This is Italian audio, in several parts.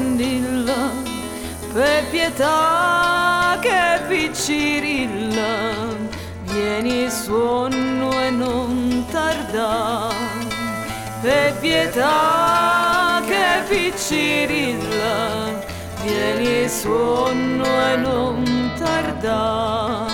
spondilla, per pietà che piccirilla, vieni sonno e non tarda. Per pietà che piccirilla, vieni sonno e non tarda.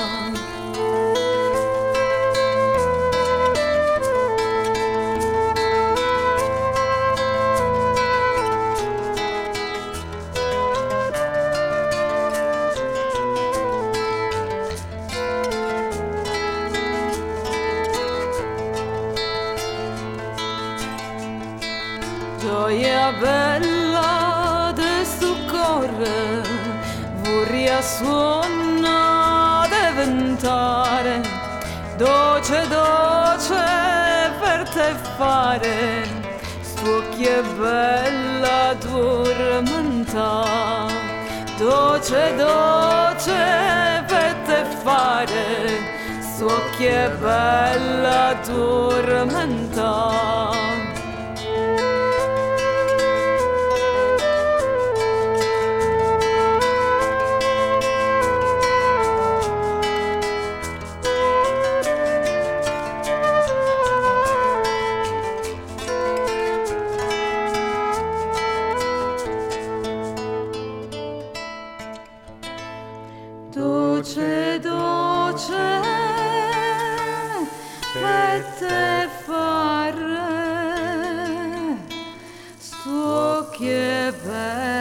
Gioia bella de sto cuore, vorria suona diventare, dolce dolce per te fare, sto che bella addormentà. Dolce dolce per te fare, sto che bella addormentà. Dolce, dolce, per te fare, sto che bello.